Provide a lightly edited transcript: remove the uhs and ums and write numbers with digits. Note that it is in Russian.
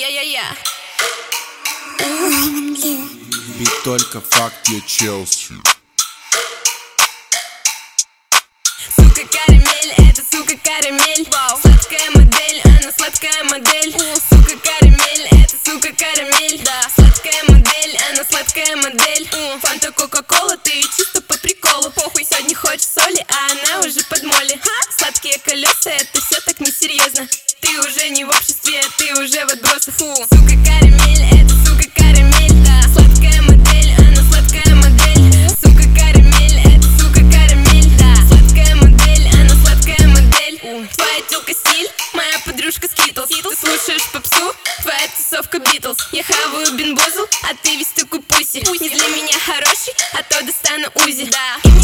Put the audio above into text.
Я-я-я. Ведь только факт я Челси. Сука карамель, это сука карамель. Сладкая модель, она сладкая модель. Сука карамель, это сука карамель. Да, сладкая модель, она сладкая модель. Фанта, кока-кола, ты чисто по приколу. Похуй, сегодня хочешь соли, а она уже под моли. Сладкие колеса, это все так несерьезно. Ты уже не в обществе, ты уже в отбросах. Сука карамель, это сука карамель. Да, сладкая модель, она сладкая модель. Сука карамель, это сука карамель. Да, сладкая модель, она сладкая модель. Твоя тёлка стиль, моя подружка Скитлс. Ты слушаешь попсу, твоя тусовка Битлз. Я хаваю бенбозу, а ты весь такой пуси. Не для меня хороший, а то достану Узи. Да.